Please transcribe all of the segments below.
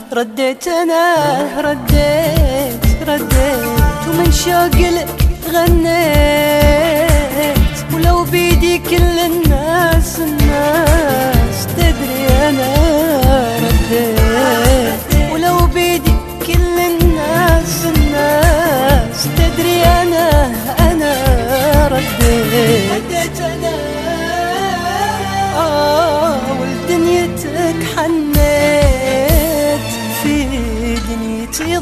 رديت أنا رديت ومن شوق لك غنيت. ولو بيدي كل الناس تدري أنا رديت. ولو بيدي كل الناس تدري أنا رديت أنا. ولدنيتك حنيت، في دنيتي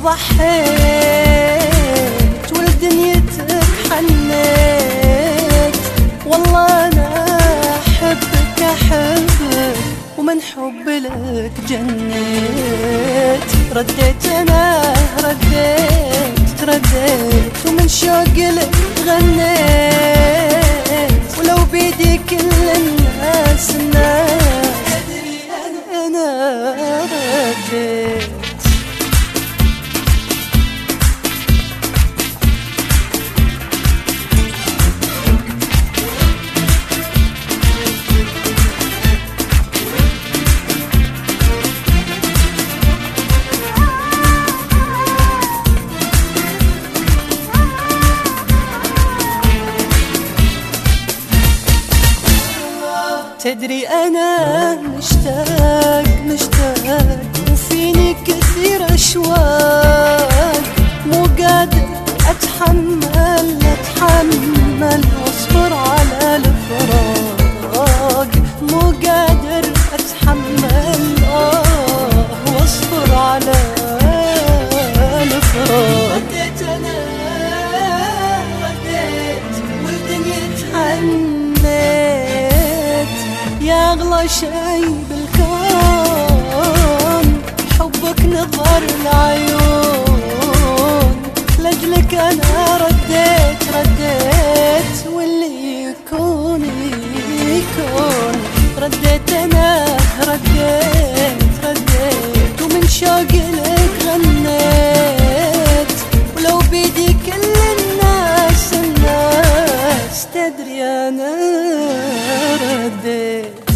ضحيت. ولدنيتك حنيت، والله أنا أحبك ومن حب لك جنيت. رديت أنا رديت ومن شوق لك غنيت. ولو بيدي كل الناس تدري أنا رديت. تدري أنا مشتاق وفيني كثير أشواق. مو قادر أتحمل واصبر على الفراق. مو قادر أتحمل واصبر على الفراق. رديت أنا والدنيا تحنيت. يا أغلى شي بالكون حبك نظر العيون. لأجلك أنا رديت واللي يكون رديت أنا رديت ومن شوق لك غنيت. ولو بيدي كل الناس تدري أنا رديت.